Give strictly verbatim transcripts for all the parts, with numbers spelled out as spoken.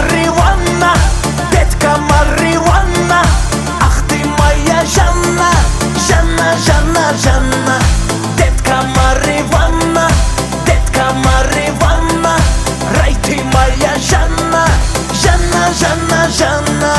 marijuana, детка marijuana. Ах ты моя Жанна, Жанна, Жанна, Жанна. Детка marijuana, детка marijuana. Рай ты моя Жанна, Жанна, Жанна, Жанна.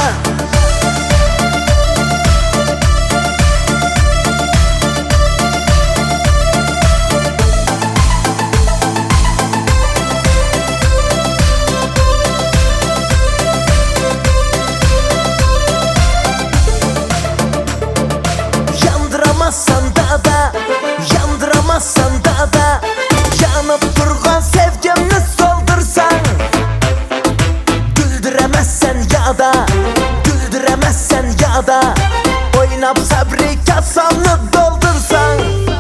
Yandıramazsan da da, yandıramazsan da da, yanıp durgan sevgimni soldursan. Güldüremezsen ya da, güldüremezsen ya da, oynap sabri kasamını doldursan.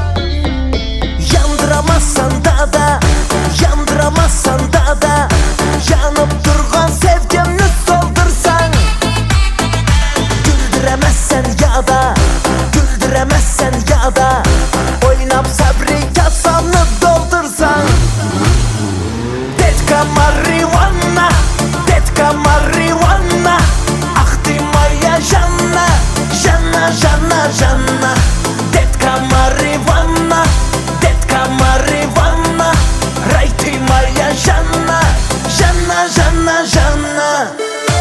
Yandıramazsan da da, yandıramazsan da da, yanıp durgan sevgimni soldursan. Güldüremezsen ya da, güldüremezsen ya da, oynap sabri kasamını doldursan. Детка marijuana, детка marijuana. Ах ты моя Жанна, Жанна, Жанна, Жанна. Детка marijuana, детка marijuana. Рай ты моя Жанна, Жанна, Жанна, Жанна.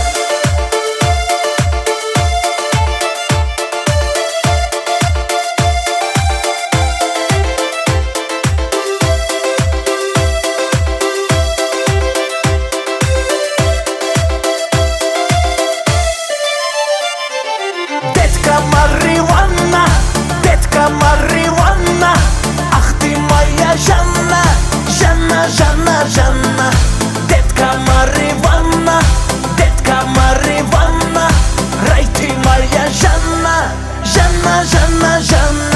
Детка marijuana, детка marijuana. Ах ты моя Жанна, Жанна, Жанна, Жанна. Детка marijuana, детка marijuana. Рай ты моя Жанна, Жанна, Жанна, Жанна.